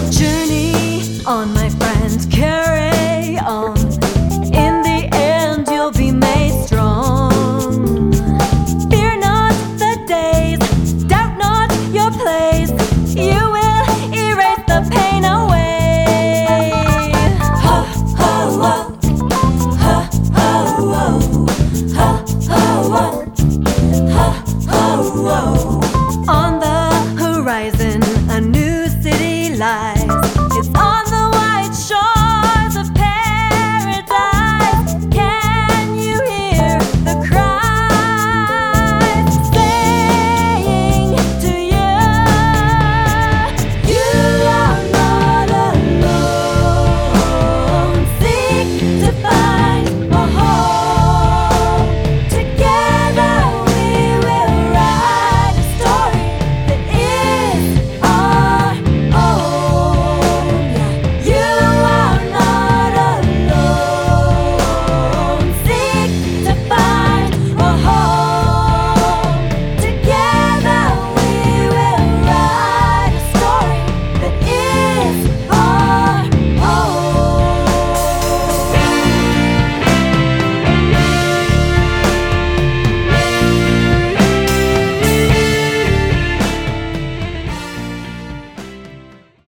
Journey on, my friend, carry on. In the end, you'll be made strong. Fear not the days, doubt not your place. You will erase the pain away. Ha, ha, whoa. Ha, ha, whoa. Ha, ha, whoa. Ha, ha, whoa. On the horizon, a new city lies.